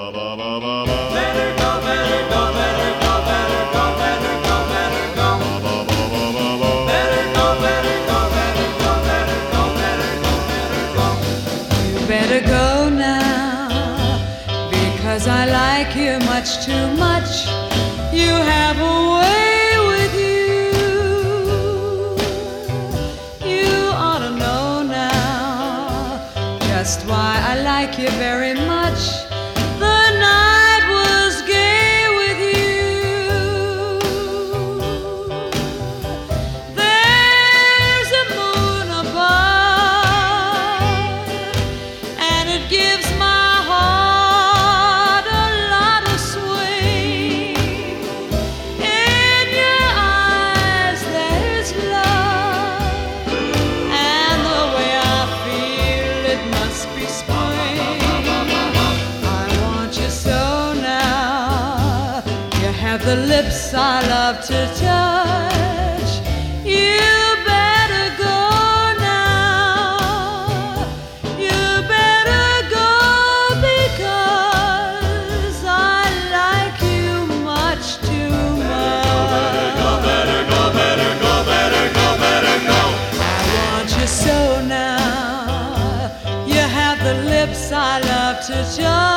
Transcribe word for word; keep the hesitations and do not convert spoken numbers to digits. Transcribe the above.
Better go, better go, better go, better go, better go, better go. Better go, better go, better go, better go, better go, better go. You better go now, because I like you much too much. You have a way with you. You ought to know now just why I like you very much. The night was gay with you. There's a moon above, and it gives my heart a lot of swing. In your eyes there's love, and the way I feel it must be spring. I want you so now. You have the lips I love to touch. You better go now. You better go, because I like you much too much. Better go, better go, better go, better go. I want you so now. You have the lips I love to touch.